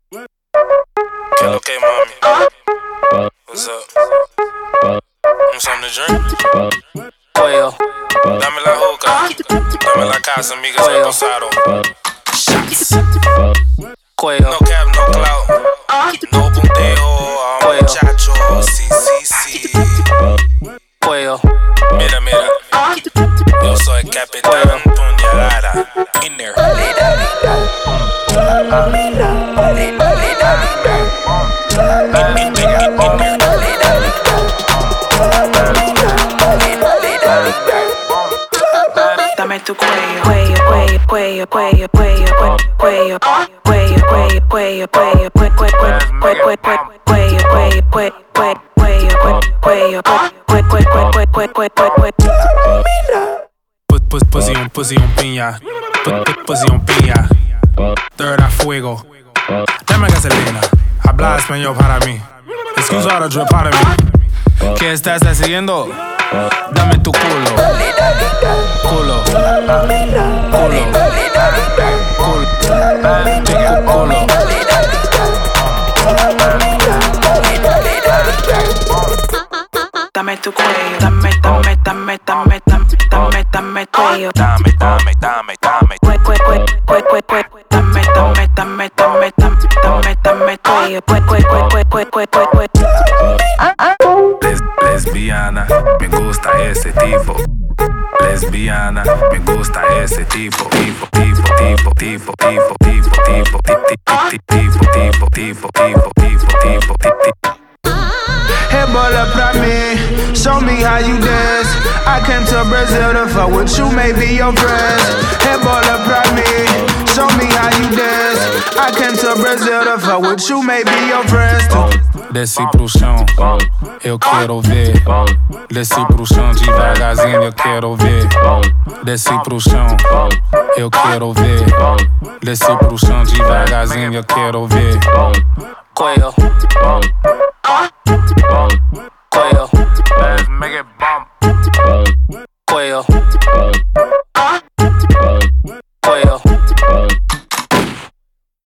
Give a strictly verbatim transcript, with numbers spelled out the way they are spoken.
¿Qué lo que, mami? What's up? Want something to drink? Cuello. Dame la hookah. Dame la casa, amiga, soy Rosado. Shots. Cuello. No cap, no clout. No punteo a un muchacho. Sí, sí, sí. Cuello. Mira, mira. Yo soy Capitán Puñalada. In there. Dame tu cuello, cuello, cuello, cuello, cuello, cuello, cuello, cuello, cuello, cuello, cuello, cuello, cuello, cuello, cuello, cuello, cuello. Put, put, pussy on pussy on piña. Put, put, pussy on piña. Third a fuego. Dame gasolina. Habla español para mí. Excusa ahora drip para mí. ¿Qué estás haciendo? Dame tu culo. Culo. Culo. Culo. Culo. Dame tu cuello, dame, dame, dame, dame, dame, dame, dame cuello. Dame, dame, dame, dame. Cue, cue, cue, cue, cue, cue. Dame, dame, dame, dame, dame, dame, dame cuello. Cue, cue, cue, cue, cue, cue, cue. Les, lesbiana, me gusta ese tipo. Lesbiana, me gusta ese tipo. Tipo, tipo, tipo, tipo, tipo, tipo, tipo, tipo, tipo, tipo, tipo, tipo, tipo, tipo, tipo. Hey, bola pra me, show me how you dance. I came to Brazil to fuck with you, maybe your friends. Hey, bola pra me, show me how you dance. I came to Brazil to fuck with you, maybe your friends too. Desci pro chão, eu quero ver. Desci pro chão devagarzinho, eu quero ver. Desci pro chão, eu quero ver. Desci pro chão devagarzinho, eu quero ver. Cuello.